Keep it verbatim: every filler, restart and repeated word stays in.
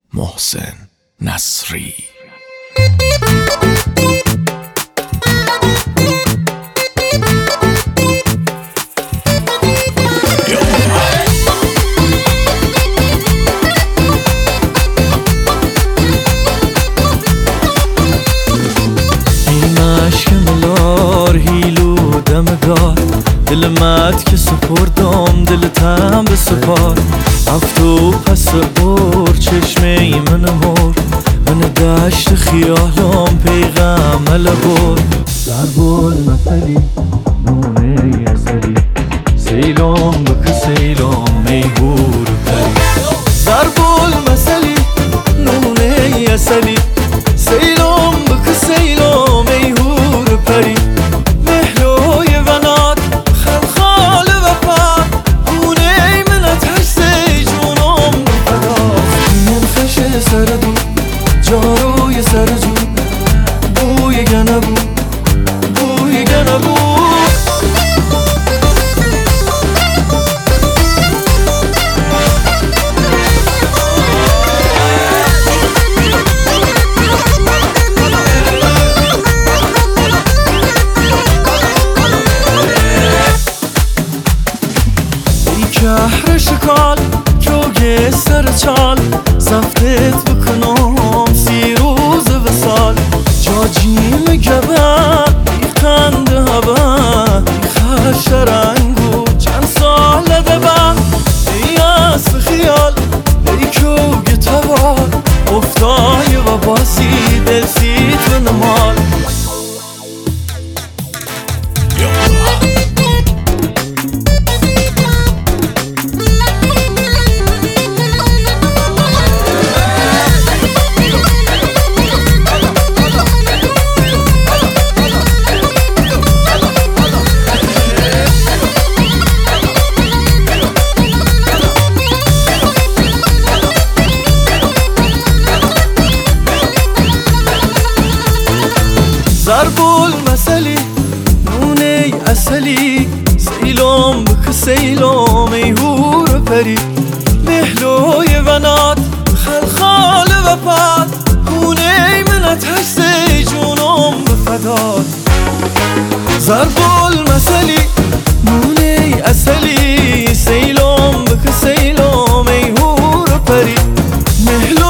محسن نصری. دل مد که سپردم دلتم به سپار رفت و پس اور چشمه ای من مرد من دشت خیالم پیغم لبور ضرب المثلی نونه ازلی سیلم بک سیلم میهور پری ضرب المثلی نونه ازلی سیلم بک سیلم میهور پری جاروی سرجو بوی گنبو بوی گنبو ای کهر شکال کوگ سر چال زفتت بکنم سی روز وصال جاجیم گبن ای قند هبن ای خش رنگو چند سال دبن ای اسب خیال ای کوگ توال افتای و باسی دل سیت و نمال ضرب المثلی نونه اصلی سیلم بک سیلم میهور پری مهلوی ونات خلخال و پاد خونه منت هستی جونم بفداد ضرب المثلی نونه اصلی سیلم بک سیلم میهور پری مهلوی